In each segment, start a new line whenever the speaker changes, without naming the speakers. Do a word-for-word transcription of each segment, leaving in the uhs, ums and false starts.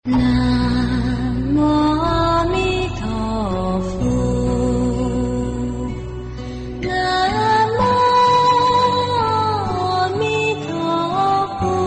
Nam mô A Di Đà Phật. Nam mô A Di Đà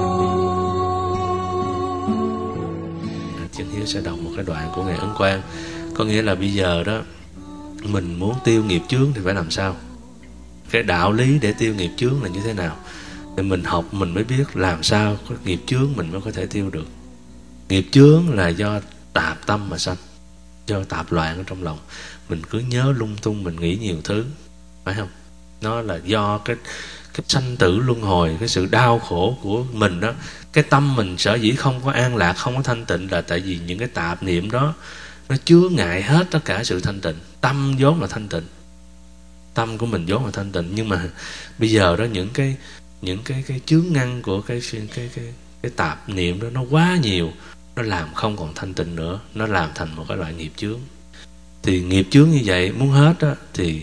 Phật.
Chân Hiếu sẽ đọc một cái đoạn của Ngài Ấn Quang. Có nghĩa là bây giờ đó, mình muốn tiêu nghiệp chướng thì phải làm sao? Cái đạo lý để tiêu nghiệp chướng là như thế nào? Thì mình học mình mới biết làm sao có nghiệp chướng mình mới có thể tiêu được. Nghiệp chướng là do tạp tâm mà sanh, do tạp loạn ở trong lòng. Mình cứ nhớ lung tung, mình nghĩ nhiều thứ, phải không? Nó là do cái cái sanh tử luân hồi, cái sự đau khổ của mình đó. Cái tâm mình sở dĩ không có an lạc, không có thanh tịnh là tại vì những cái tạp niệm đó nó chứa ngại hết tất cả sự thanh tịnh. Tâm vốn là thanh tịnh, tâm của mình vốn là thanh tịnh, nhưng mà bây giờ đó những cái những cái cái chướng ngăn của cái cái cái cái, cái tạp niệm đó nó quá nhiều, nó làm không còn thanh tịnh nữa, nó làm thành một cái loại nghiệp chướng. Thì nghiệp chướng như vậy muốn hết đó, thì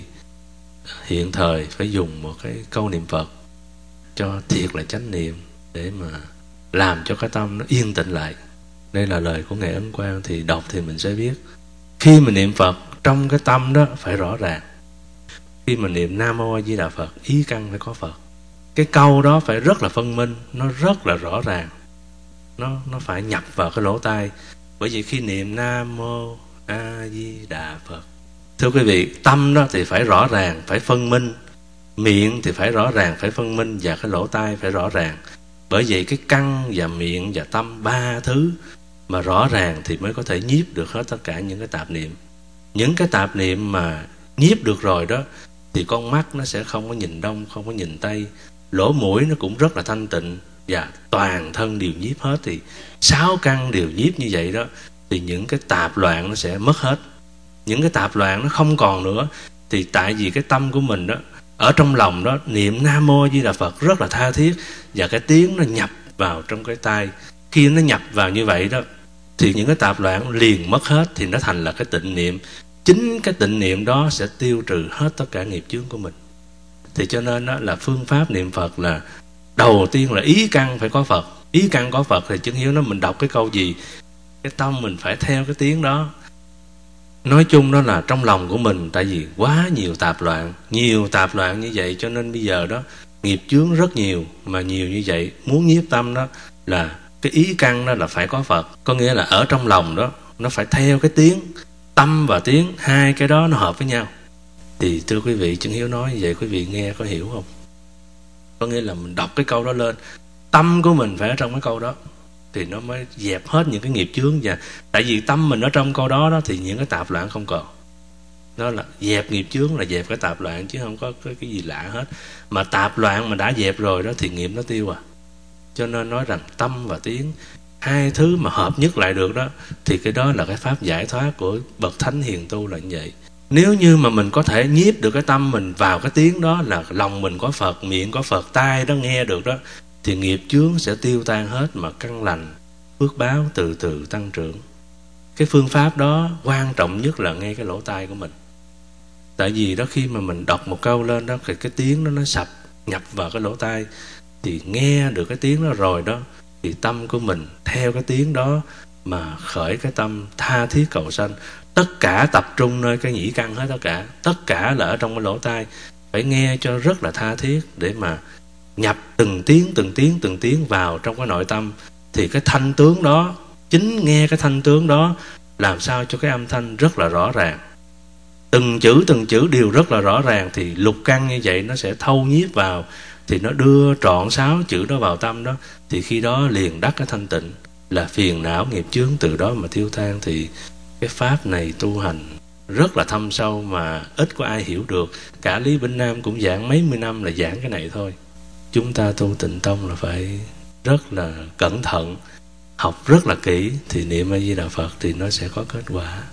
hiện thời phải dùng một cái câu niệm Phật cho thiệt là chánh niệm để mà làm cho cái tâm nó yên tĩnh lại. Đây là lời của Ngài Ấn Quang, thì đọc thì mình sẽ biết. Khi mình niệm Phật, trong cái tâm đó phải rõ ràng. Khi mình niệm Nam Mô A Di Đà Phật, ý căn phải có Phật. Cái câu đó phải rất là phân minh, nó rất là rõ ràng, nó nó phải nhập vào cái lỗ tai. Bởi vì khi niệm Nam Mô A Di Đà Phật, thưa quý vị, tâm đó thì phải rõ ràng, phải phân minh. Miệng thì phải rõ ràng, phải phân minh, và cái lỗ tai phải rõ ràng. Bởi vậy cái căn và miệng và tâm, ba thứ mà rõ ràng thì mới có thể nhiếp được hết tất cả những cái tạp niệm. Những cái tạp niệm mà nhiếp được rồi đó, thì con mắt nó sẽ không có nhìn đông, không có nhìn tây. Lỗ mũi nó cũng rất là thanh tịnh, và toàn thân đều nhiếp hết. Thì sáu căn đều nhiếp như vậy đó, thì những cái tạp loạn nó sẽ mất hết. Những cái tạp loạn nó không còn nữa. Thì tại vì cái tâm của mình đó, ở trong lòng đó niệm Nam Mô A Di Đà Phật rất là tha thiết, và cái tiếng nó nhập vào trong cái tai. Khi nó nhập vào như vậy đó, thì những cái tạp loạn liền mất hết, thì nó thành là cái tịnh niệm. Chính cái tịnh niệm đó sẽ tiêu trừ hết tất cả nghiệp chướng của mình. Thì cho nên đó là phương pháp niệm Phật là đầu tiên là ý căn phải có Phật. Ý căn có Phật thì Chân Hiếu nói mình đọc cái câu gì, cái tâm mình phải theo cái tiếng đó. Nói chung đó là trong lòng của mình, tại vì quá nhiều tạp loạn, nhiều tạp loạn như vậy, cho nên bây giờ đó nghiệp chướng rất nhiều. Mà nhiều như vậy, muốn nhiếp tâm đó là cái ý căn đó là phải có Phật. Có nghĩa là ở trong lòng đó nó phải theo cái tiếng. Tâm và tiếng, hai cái đó nó hợp với nhau. Thì thưa quý vị, Chân Hiếu nói như vậy quý vị nghe có hiểu không? Có nghĩa là mình đọc cái câu đó lên, tâm của mình phải ở trong cái câu đó, thì nó mới dẹp hết những cái nghiệp chướng. Và tại vì tâm mình ở trong câu đó đó, thì những cái tạp loạn không còn. Nó là dẹp nghiệp chướng, là dẹp cái tạp loạn, chứ không có cái, cái gì lạ hết. Mà tạp loạn mà đã dẹp rồi đó thì nghiệp nó tiêu à. Cho nên nói rằng tâm và tiếng, hai thứ mà hợp nhất lại được đó, thì cái đó là cái pháp giải thoát của bậc thánh hiền tu là như vậy. Nếu như mà mình có thể nhiếp được cái tâm mình vào cái tiếng đó, là lòng mình có Phật, miệng có Phật, tai đó nghe được đó, thì nghiệp chướng sẽ tiêu tan hết, mà căn lành, phước báo từ từ tăng trưởng. Cái phương pháp đó quan trọng nhất là nghe cái lỗ tai của mình. Tại vì đó khi mà mình đọc một câu lên đó, thì cái tiếng đó nó sập nhập vào cái lỗ tai, thì nghe được cái tiếng đó rồi đó, thì tâm của mình theo cái tiếng đó mà khởi cái tâm tha thiết cầu sanh. Tất cả tập trung nơi cái nhĩ căn hết, tất cả tất cả là ở trong cái lỗ tai. Phải nghe cho rất là tha thiết, để mà nhập từng tiếng từng tiếng từng tiếng vào trong cái nội tâm. Thì cái thanh tướng đó, chính nghe cái thanh tướng đó, làm sao cho cái âm thanh rất là rõ ràng, từng chữ từng chữ đều rất là rõ ràng. Thì lục căn như vậy nó sẽ thâu nhiếp vào, thì nó đưa trọn sáu chữ đó vào tâm đó, thì khi đó liền đắc cái thanh tịnh, là phiền não nghiệp chướng từ đó mà tiêu tan. Thì cái pháp này tu hành rất là thâm sâu, mà ít có ai hiểu được. Cả Lý Bỉnh Nam cũng giảng mấy mươi năm là giảng cái này thôi. Chúng ta tu Tịnh Tông là phải rất là cẩn thận, học rất là kỹ, thì niệm A Di Đà Phật thì nó sẽ có kết quả.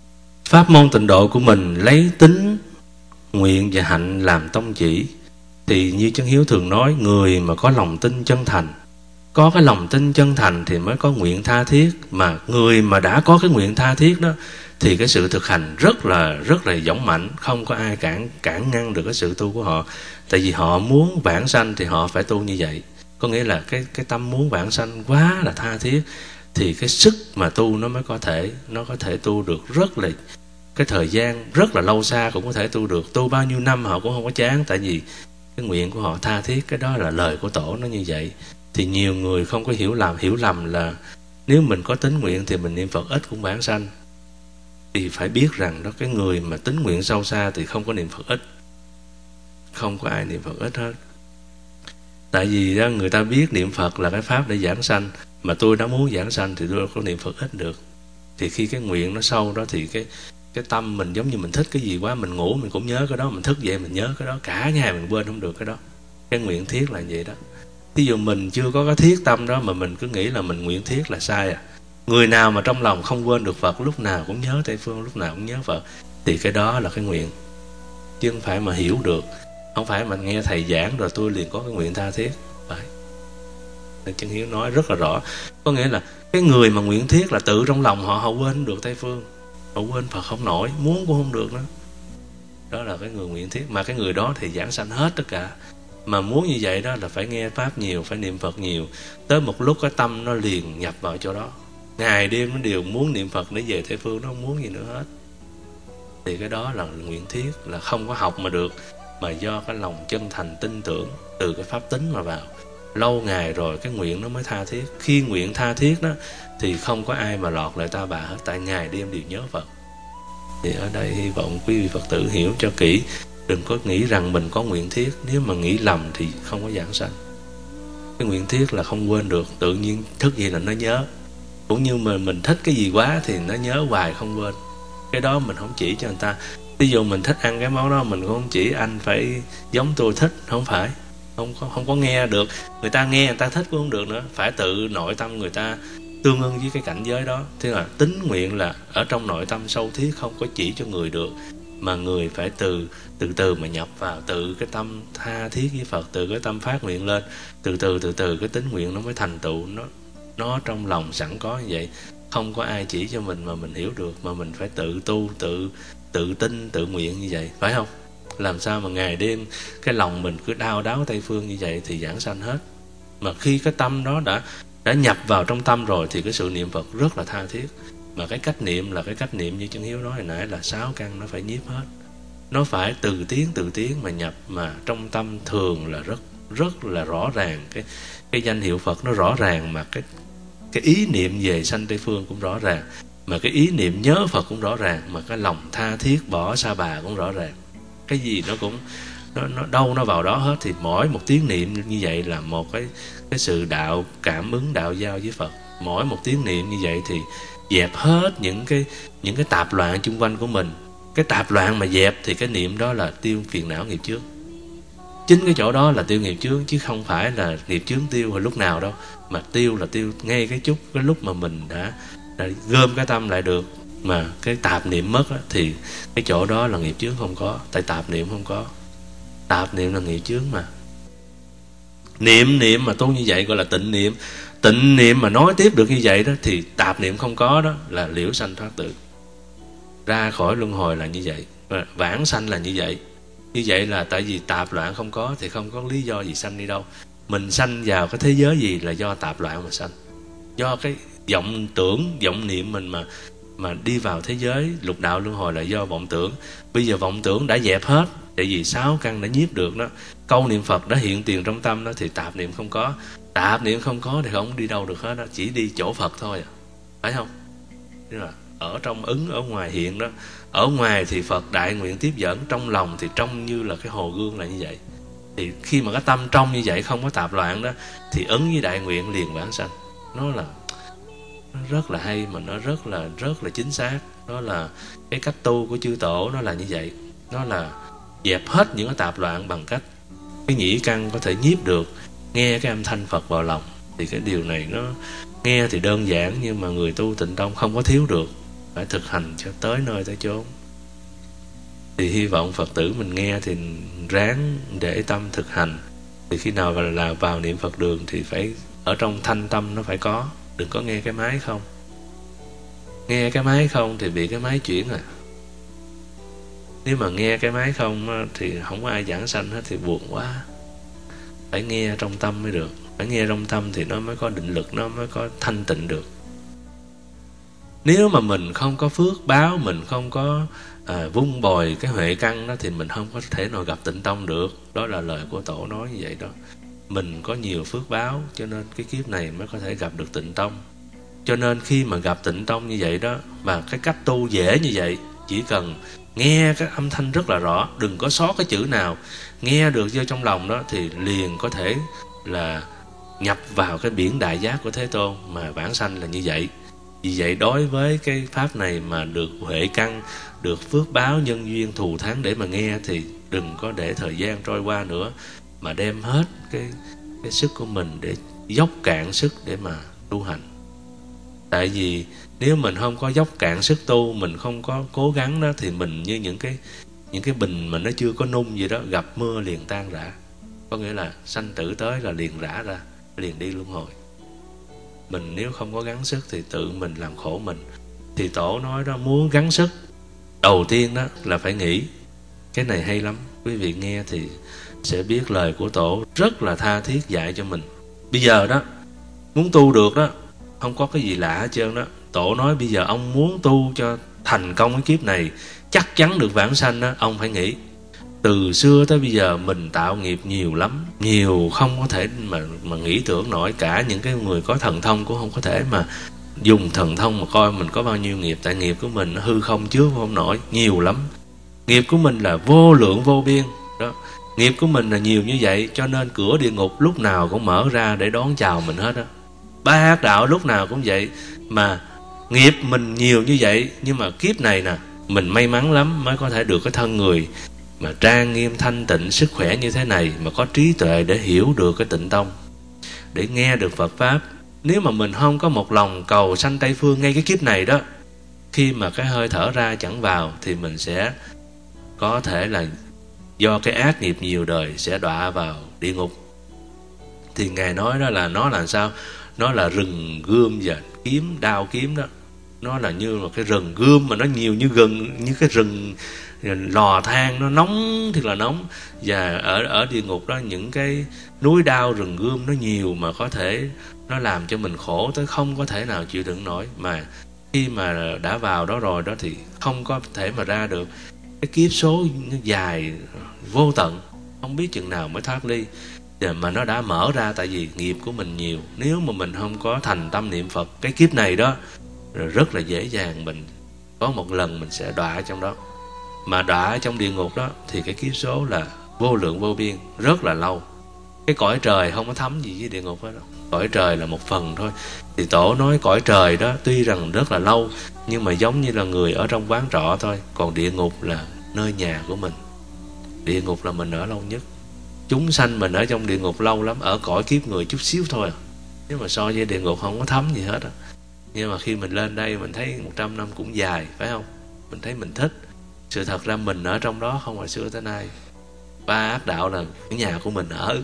Pháp môn tịnh độ của mình lấy tính, nguyện và hạnh làm tông chỉ. Thì như Chân Hiếu thường nói, người mà có lòng tin chân thành, có cái lòng tin chân thành thì mới có nguyện tha thiết. Mà người mà đã có cái nguyện tha thiết đó, thì cái sự thực hành rất là rất là dũng mạnh, không có ai cản cản ngăn được cái sự tu của họ. Tại vì họ muốn vãng sanh thì họ phải tu như vậy. Có nghĩa là cái cái tâm muốn vãng sanh quá là tha thiết, thì cái sức mà tu nó mới có thể nó có thể tu được rất là cái thời gian rất là lâu xa, cũng có thể tu được. Tu bao nhiêu năm họ cũng không có chán, tại vì cái nguyện của họ tha thiết. Cái đó là lời của tổ nó như vậy. Thì nhiều người không có hiểu lầm hiểu lầm là nếu mình có tín nguyện thì mình niệm Phật ít cũng vãng sanh. Thì phải biết rằng đó, cái người mà tín nguyện sâu xa thì không có niệm Phật ít, không có ai niệm Phật ít hết. Tại vì đó, người ta biết niệm Phật là cái pháp để giảng sanh, mà tôi đã muốn giảng sanh thì tôi đâu có niệm Phật ít được. Thì khi cái nguyện nó sâu đó thì cái cái tâm mình giống như mình thích cái gì quá, mình ngủ mình cũng nhớ cái đó, mình thức dậy mình nhớ cái đó, cả ngày mình quên không được cái đó. Cái nguyện thiết là vậy đó. Ví dụ mình chưa có cái thiết tâm đó mà mình cứ nghĩ là mình nguyện thiết là sai à. Người nào mà trong lòng không quên được Phật, lúc nào cũng nhớ Tây Phương, lúc nào cũng nhớ Phật, thì cái đó là cái nguyện. Chứ không phải mà hiểu được, không phải mà nghe thầy giảng rồi tôi liền có cái nguyện tha thiết. Phải. Nên Chân Hiếu nói rất là rõ. Có nghĩa là cái người mà nguyện thiết là tự trong lòng họ họ quên được Tây Phương, họ quên Phật không nổi, muốn cũng không được đó. Đó là cái người nguyện thiết. Mà cái người đó thì giảng sanh hết tất cả. Mà muốn như vậy đó là phải nghe Pháp nhiều, phải niệm Phật nhiều. Tới một lúc cái tâm nó liền nhập vào chỗ đó, ngày đêm nó đều muốn niệm Phật để về Tây Phương, nó không muốn gì nữa hết. Thì cái đó là nguyện thiết, là không có học mà được, mà do cái lòng chân thành tin tưởng từ cái pháp tính mà vào. Lâu ngày rồi cái nguyện nó mới tha thiết. Khi nguyện tha thiết đó thì không có ai mà lọt lại ta bà hết, tại ngày đêm đều nhớ Phật. Thì ở đây hy vọng quý vị Phật tử hiểu cho kỹ. Đừng có nghĩ rằng mình có nguyện thiết. Nếu mà nghĩ lầm thì không có giảng sanh. Cái nguyện thiết là không quên được, tự nhiên thức gì là nó nhớ. Cũng như mà mình thích cái gì quá thì nó nhớ hoài không quên. Cái đó mình không chỉ cho người ta. Ví dụ mình thích ăn cái món đó, mình cũng không chỉ anh phải giống tôi thích. Không phải, không có, không có nghe được. Người ta nghe người ta thích cũng không được nữa. Phải tự nội tâm người ta tương ưng với cái cảnh giới đó. Thế là tín nguyện là ở trong nội tâm sâu thiết, không có chỉ cho người được, mà người phải từ từ từ mà nhập vào, tự cái tâm tha thiết với Phật, từ cái tâm phát nguyện lên, từ từ từ từ cái tín nguyện nó mới thành tựu. Nó nó trong lòng sẵn có như vậy, không có ai chỉ cho mình mà mình hiểu được, mà mình phải tự tu, tự tự tin, tự nguyện như vậy, phải không? Làm sao mà ngày đêm cái lòng mình cứ đau đáu Tây Phương như vậy thì giảng sanh hết. Mà khi cái tâm đó đã đã nhập vào trong tâm rồi thì cái sự niệm Phật rất là tha thiết. Mà cái cách niệm là cái cách niệm như Chân Hiếu nói hồi nãy là sáu căn nó phải nhiếp hết. Nó phải từ tiếng từ tiếng mà nhập, mà trong tâm thường là rất rất là rõ ràng. Cái cái danh hiệu Phật nó rõ ràng, mà cái cái ý niệm về sanh Tây Phương cũng rõ ràng, mà cái ý niệm nhớ Phật cũng rõ ràng, mà cái lòng tha thiết bỏ sa bà cũng rõ ràng. Cái gì nó cũng nó, nó đâu nó vào đó hết. Thì mỗi một tiếng niệm như vậy là một cái cái sự đạo cảm ứng, đạo giao với Phật. Mỗi một tiếng niệm như vậy thì dẹp hết những cái những cái tạp loạn chung quanh của mình. Cái tạp loạn mà dẹp thì cái niệm đó là tiêu phiền não nghiệp chướng. Chính cái chỗ đó là tiêu nghiệp chướng, chứ không phải là nghiệp chướng tiêu hồi lúc nào đâu. Mà tiêu là tiêu ngay cái chút cái lúc mà mình đã, đã gom cái tâm lại được, mà cái tạp niệm mất á, thì cái chỗ đó là nghiệp chướng không có. Tại tạp niệm không có. Tạp niệm là nghiệp chướng mà. Niệm niệm mà tu như vậy gọi là tịnh niệm. Tịnh niệm mà nói tiếp được như vậy đó thì tạp niệm không có, đó là liễu sanh thoát tự, ra khỏi luân hồi là như vậy. Vãng sanh là như vậy. Như vậy là tại vì tạp loạn không có thì không có lý do gì sanh đi đâu. Mình sanh vào cái thế giới gì là do tạp loạn mà sanh. Do cái vọng tưởng, vọng niệm mình mà mà đi vào thế giới lục đạo luân hồi là do vọng tưởng. Bây giờ vọng tưởng đã dẹp hết, tại vì sáu căn đã nhiếp được đó. Câu niệm Phật đã hiện tiền trong tâm đó, thì tạp niệm không có. Tạp niệm không có thì không đi đâu được hết đó, chỉ đi chỗ Phật thôi à. Phải không? Tức là ở trong ứng, ở ngoài hiện đó. Ở ngoài thì Phật đại nguyện tiếp dẫn, trong lòng thì trong như là cái hồ gương là như vậy. Thì khi mà cái tâm trong như vậy, không có tạp loạn đó, thì ứng với đại nguyện liền vãng sanh. Nó là nó rất là hay, mà nó rất là rất là chính xác. Đó là cái cách tu của chư tổ, nó là như vậy. Nó là dẹp hết những cái tạp loạn bằng cách cái nhĩ căn có thể nhiếp được, nghe cái âm thanh Phật vào lòng. Thì cái điều này nó nghe thì đơn giản, nhưng mà người tu tịnh tông không có thiếu được, phải thực hành cho tới nơi tới chốn. Thì hy vọng Phật tử mình nghe thì ráng để tâm thực hành. Thì khi nào là vào niệm Phật đường thì phải ở trong thanh tâm nó phải có. Đừng có nghe cái máy không. Nghe cái máy không thì bị cái máy chuyển à. Nếu mà nghe cái máy không thì không có ai giảng sanh hết thì buồn quá. Phải nghe trong tâm mới được. Phải nghe trong tâm thì nó mới có định lực, nó mới có thanh tịnh được. Nếu mà mình không có phước báo, mình không có à, vun bồi cái huệ căn đó, thì mình không có thể nào gặp tịnh tông được. Đó là lời của Tổ nói như vậy đó. Mình có nhiều phước báo, cho nên cái kiếp này mới có thể gặp được tịnh tông. Cho nên khi mà gặp tịnh tông như vậy đó, và cái cách tu dễ như vậy, chỉ cần nghe các âm thanh rất là rõ, đừng có sót cái chữ nào, nghe được vô trong lòng đó, thì liền có thể là nhập vào cái biển đại giác của Thế Tôn. Mà vãng sanh là như vậy. Vì vậy đối với cái pháp này mà được huệ căn, được phước báo nhân duyên thù thắng để mà nghe, thì đừng có để thời gian trôi qua nữa, mà đem hết cái, cái sức của mình để dốc cạn sức để mà tu hành. Tại vì nếu mình không có dốc cạn sức tu, mình không có cố gắng đó, thì mình như những cái những cái bình mà nó chưa có nung gì đó, gặp mưa liền tan rã. Có nghĩa là sanh tử tới là liền rã ra, liền đi luân hồi. Mình nếu không có gắng sức thì tự mình làm khổ mình. Thì Tổ nói đó, muốn gắng sức, đầu tiên đó là phải nghĩ. Cái này hay lắm, quý vị nghe thì sẽ biết lời của Tổ rất là tha thiết dạy cho mình. Bây giờ đó, muốn tu được đó, không có cái gì lạ hết trơn đó. Tổ nói bây giờ ông muốn tu cho thành công cái kiếp này, chắc chắn được vãng sanh đó, ông phải nghĩ. Từ xưa tới bây giờ mình tạo nghiệp nhiều lắm, nhiều không có thể mà mà nghĩ tưởng nổi. Cả những cái người có thần thông cũng không có thể mà dùng thần thông mà coi mình có bao nhiêu nghiệp. Tại nghiệp của mình nó hư không chứa không nổi, nhiều lắm. Nghiệp của mình là vô lượng vô biên đó. Nghiệp của mình là nhiều như vậy, cho nên cửa địa ngục lúc nào cũng mở ra để đón chào mình hết đó. Ba ác đạo lúc nào cũng vậy. Mà nghiệp mình nhiều như vậy, nhưng mà kiếp này nè, mình may mắn lắm mới có thể được cái thân người mà trang nghiêm thanh tịnh, sức khỏe như thế này, mà có trí tuệ để hiểu được cái tịnh tông, để nghe được Phật Pháp. Nếu mà mình không có một lòng cầu sanh Tây Phương ngay cái kiếp này đó, khi mà cái hơi thở ra chẳng vào, thì mình sẽ có thể là do cái ác nghiệp nhiều đời sẽ đọa vào địa ngục. Thì Ngài nói đó là nó là sao? Nó là rừng gươm và kiếm, đao kiếm đó. Nó là như một cái rừng gươm mà nó nhiều như gần như cái rừng lò than, nó nóng thì là nóng. Và ở ở địa ngục đó, những cái núi đao rừng gươm nó nhiều, mà có thể nó làm cho mình khổ tới không có thể nào chịu đựng nổi. Mà khi mà đã vào đó rồi đó thì không có thể mà ra được. Cái kiếp số nó dài vô tận, không biết chừng nào mới thoát ly. Mà nó đã mở ra tại vì nghiệp của mình nhiều. Nếu mà mình không có thành tâm niệm Phật, cái kiếp này đó rất là dễ dàng mình có một lần mình sẽ đọa trong đó. Mà đọa trong địa ngục đó thì cái kiếp số là vô lượng vô biên, rất là lâu. Cái cõi trời không có thấm gì với địa ngục hết đâu. Cõi trời là một phần thôi. Thì Tổ nói cõi trời đó tuy rằng rất là lâu, nhưng mà giống như là người ở trong quán trọ thôi. Còn địa ngục là nơi nhà của mình. Địa ngục là mình ở lâu nhất. Chúng sanh mình ở trong địa ngục lâu lắm, ở cõi kiếp người chút xíu thôi à. Nếu mà so với địa ngục không có thấm gì hết á. Nhưng mà khi mình lên đây mình thấy một trăm năm cũng dài, phải không? Mình thấy mình thích. Sự thật ra mình ở trong đó không phải xưa tới nay. Ba ác đạo là cái nhà của mình ở.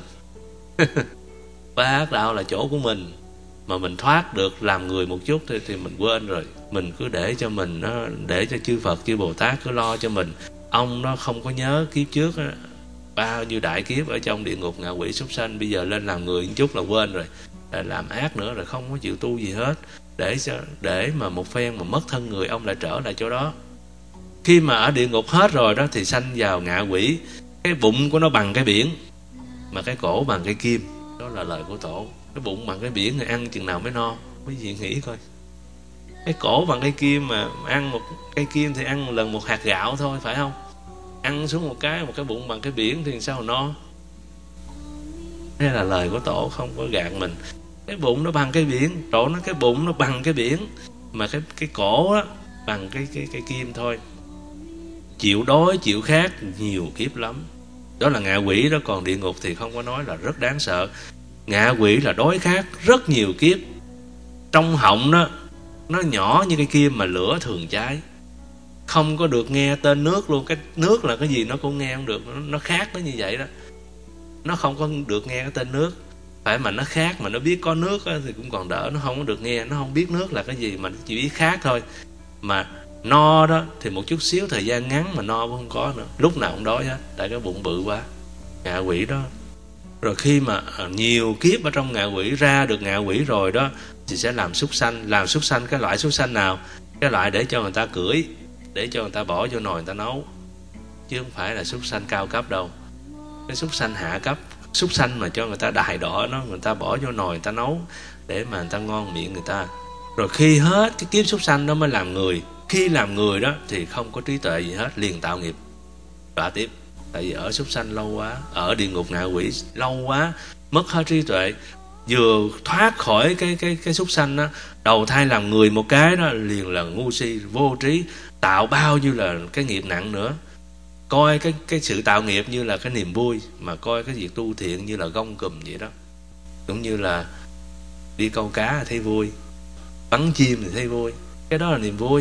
Ba ác đạo là chỗ của mình. Mà mình thoát được làm người một chút thì, thì mình quên rồi. Mình cứ để cho mình nó, để cho chư Phật chư Bồ Tát cứ lo cho mình. Ông nó không có nhớ kiếp trước á, bao nhiêu đại kiếp ở trong địa ngục ngạ quỷ súc sanh. Bây giờ lên làm người một chút là quên rồi, là làm ác nữa rồi, không có chịu tu gì hết. Để cho, để mà một phen mà mất thân người, ông lại trở lại chỗ đó. Khi mà ở địa ngục hết rồi đó thì sanh vào ngạ quỷ. Cái bụng của nó bằng cái biển, mà cái cổ bằng cái kim. Đó là lời của Tổ. Cái bụng bằng cái biển thì ăn chừng nào mới no. Quý vị nghĩ coi, cái cổ bằng cái kim mà ăn một cây kim thì ăn một lần một hạt gạo thôi, phải không? Ăn xuống một cái, một cái bụng bằng cái biển thì sao no? Đây là lời của Tổ, không có gạt mình. Cái bụng nó bằng cái biển. Tổ nó cái bụng nó bằng cái biển, mà cái cái cổ á bằng cái cái cái kim thôi. Chịu đói chịu khát nhiều kiếp lắm. Đó là ngạ quỷ đó. Còn địa ngục thì không có nói, là rất đáng sợ. Ngạ quỷ là đói khát rất nhiều kiếp. Trong họng đó nó nhỏ như cái kim mà lửa thường cháy. Không có được nghe tên nước luôn. Cái nước là cái gì nó cũng nghe không được. Nó, nó khác nó như vậy đó. Nó không có được nghe cái tên nước. Phải mà nó khác, mà nó biết có nước á, thì cũng còn đỡ. Nó không có được nghe, nó không biết nước là cái gì, mà nó chỉ biết khác thôi. Mà no đó thì một chút xíu thời gian ngắn mà no cũng không có nữa. Lúc nào cũng đói hết, tại cái bụng bự quá. Ngạ quỷ đó. Rồi khi mà nhiều kiếp ở trong ngạ quỷ, ra được ngạ quỷ rồi đó, thì sẽ làm súc sanh. Làm súc sanh cái loại súc sanh nào? cái loại để cho người ta cưỡi, để cho người ta bỏ vô nồi người ta nấu, chứ không phải là súc sanh cao cấp đâu. Cái súc sanh hạ cấp, súc sanh mà cho người ta đài đỏ nó, người ta bỏ vô nồi người ta nấu để mà người ta ngon miệng người ta. Rồi khi hết cái kiếp súc sanh đó mới làm người. Khi làm người đó thì không có trí tuệ gì hết, liền tạo nghiệp đọa tiếp. Tại vì ở súc sanh lâu quá, ở địa ngục ngạ quỷ lâu quá, mất hết trí tuệ. Vừa thoát khỏi cái cái cái súc sanh đó, đầu thai làm người một cái đó liền là ngu si, vô trí, tạo bao nhiêu là cái nghiệp nặng nữa. Coi cái cái sự tạo nghiệp như là cái niềm vui, mà coi cái việc tu thiện như là gông cùm vậy đó. Cũng như là đi câu cá thì thấy vui, bắn chim thì thấy vui, cái đó là niềm vui.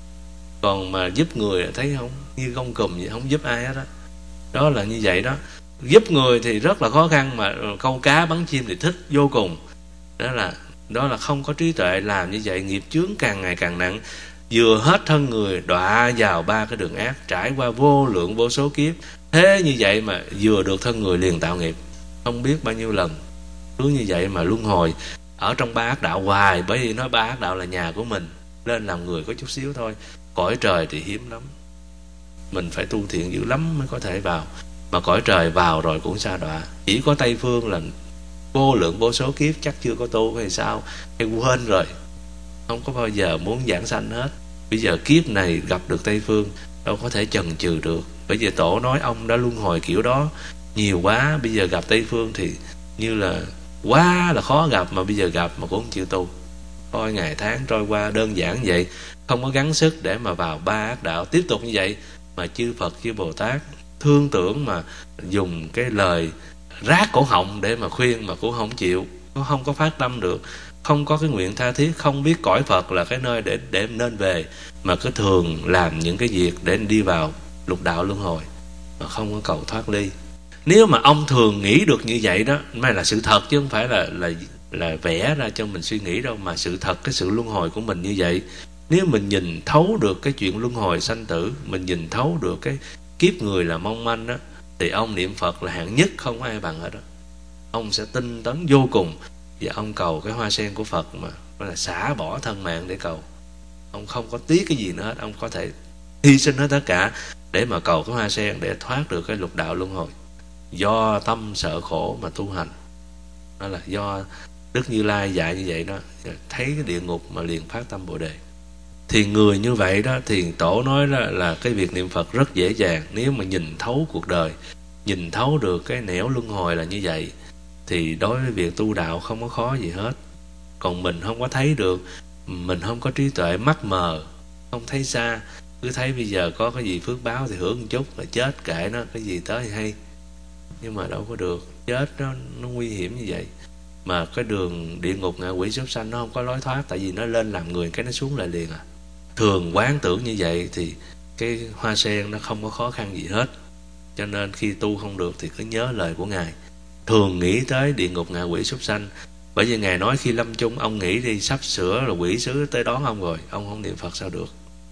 Còn mà giúp người thấy không, như gông cùm vậy, không giúp ai hết đó. Đó là như vậy đó. Giúp người thì rất là khó khăn, mà câu cá bắn chim thì thích vô cùng. Đó là đó là không có trí tuệ, làm như vậy nghiệp chướng càng ngày càng nặng. Vừa hết thân người đọa vào ba cái đường ác, trải qua vô lượng vô số kiếp. Thế như vậy mà vừa được thân người liền tạo nghiệp, không biết bao nhiêu lần. Cứ như vậy mà luân hồi ở trong ba ác đạo hoài. Bởi vì nói ba ác đạo là nhà của mình, lên làm người có chút xíu thôi. Cõi trời thì hiếm lắm, mình phải tu thiện dữ lắm mới có thể vào. Mà cõi trời vào rồi cũng sa đọa. Chỉ có Tây Phương là vô lượng vô số kiếp chắc chưa có tu hay sao, hay quên rồi, không có bao giờ muốn giảng sanh hết. Bây giờ kiếp này gặp được Tây Phương đâu có thể chần chừ được. Bởi vì Tổ nói ông đã luân hồi kiểu đó nhiều quá. Bây giờ gặp Tây Phương thì như là quá là khó gặp, mà bây giờ gặp mà cũng không chịu tu. Coi ngày tháng trôi qua đơn giản vậy, không có gắng sức để mà vào ba ác đạo. Tiếp tục như vậy mà chư Phật chư Bồ Tát thương tưởng mà dùng cái lời rát cổ họng để mà khuyên mà cũng không chịu, nó không có phát tâm được, không có cái nguyện tha thiết, không biết cõi Phật là cái nơi để để nên về, mà cứ thường làm những cái việc để đi vào lục đạo luân hồi mà không có cầu thoát ly. Nếu mà ông thường nghĩ được như vậy đó mới là sự thật, chứ không phải là là là vẽ ra cho mình suy nghĩ đâu, mà sự thật cái sự luân hồi của mình như vậy. Nếu mình nhìn thấu được cái chuyện luân hồi sanh tử, mình nhìn thấu được cái kiếp người là mong manh đó, thì ông niệm Phật là hạng nhất, không có ai bằng hết đó. Ông sẽ tinh tấn vô cùng, và ông cầu cái hoa sen của Phật mà nó là xả bỏ thân mạng để cầu. Ông không có tiếc cái gì nữa hết, ông có thể hy sinh hết tất cả để mà cầu cái hoa sen, để thoát được cái lục đạo luân hồi. Do tâm sợ khổ mà tu hành, đó là do Đức Như Lai dạy như vậy đó. Thấy cái địa ngục mà liền phát tâm Bồ Đề. Thì người như vậy đó thì Tổ nói là, là cái việc niệm Phật rất dễ dàng. Nếu mà nhìn thấu cuộc đời, nhìn thấu được cái nẻo luân hồi là như vậy, thì đối với việc tu đạo không có khó gì hết. Còn mình không có thấy được, mình không có trí tuệ, mắt mờ, không thấy xa, cứ thấy bây giờ có cái gì phước báo thì hưởng một chút, là chết kệ nó, cái gì tới thì hay. Nhưng mà đâu có được, chết nó, nó nguy hiểm như vậy. Mà cái đường địa ngục ngạ quỷ súc sanh nó không có lối thoát, tại vì nó lên làm người cái nó xuống lại liền à. Thường quán tưởng như vậy thì cái hoa sen nó không có khó khăn gì hết. Cho nên khi tu không được thì cứ nhớ lời của Ngài, thường nghĩ tới địa ngục ngạ quỷ súc sanh. Bởi vì Ngài nói khi lâm chung ông nghĩ đi, sắp sửa là quỷ sứ tới đón ông rồi, ông không niệm Phật sao được.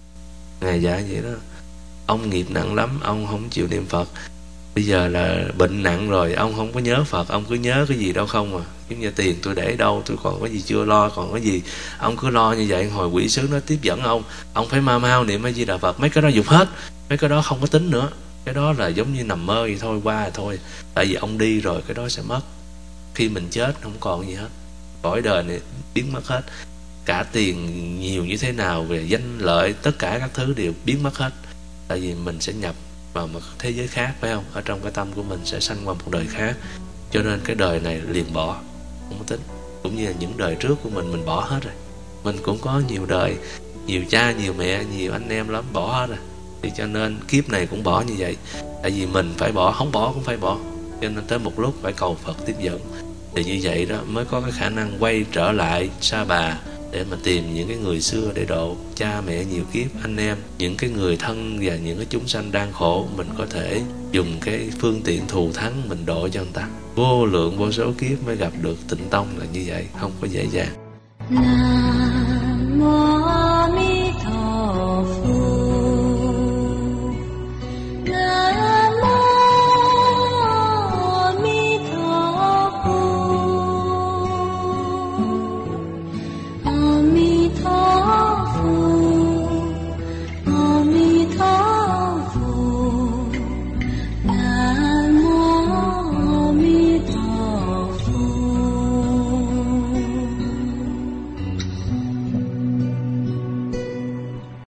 Ngài dạy vậy đó. Ông nghiệp nặng lắm, ông không chịu niệm Phật. Bây giờ là bệnh nặng rồi, ông không có nhớ Phật, ông cứ nhớ cái gì đâu không à. Giống như tiền tôi để đâu, tôi còn có gì chưa lo, còn có gì. Ông cứ lo như vậy, hồi quỷ sứ nó tiếp dẫn ông, ông phải mau mau niệm A Di Đà Phật. Mấy cái đó dục hết, mấy cái đó không có tính nữa. Cái đó là giống như nằm mơ vậy thôi, qua rồi thôi. Tại vì ông đi rồi, cái đó sẽ mất. Khi mình chết không còn gì hết, cõi đời này biến mất hết. Cả tiền nhiều như thế nào, về danh lợi, tất cả các thứ đều biến mất hết. Tại vì mình sẽ nhập vào một thế giới khác, phải không? Ở trong cái tâm của mình sẽ sanh qua một đời khác. Cho nên cái đời này liền bỏ, không có tính. Cũng như là những đời trước của mình, mình bỏ hết rồi. Mình cũng có nhiều đời, nhiều cha, nhiều mẹ, nhiều anh em lắm, bỏ hết rồi. Thì cho nên kiếp này cũng bỏ như vậy. Tại vì mình phải bỏ, không bỏ cũng phải bỏ. Cho nên tới một lúc phải cầu Phật tiếp dẫn. Thì như vậy đó mới có cái khả năng quay trở lại Sa Bà, để mà tìm những cái người xưa để độ. Cha mẹ nhiều kiếp, anh em, những cái người thân và những cái chúng sanh đang khổ, mình có thể dùng cái phương tiện thù thắng mình độ cho người ta. Vô lượng vô số kiếp mới gặp được Tịnh Tông là như vậy, không có dễ dàng.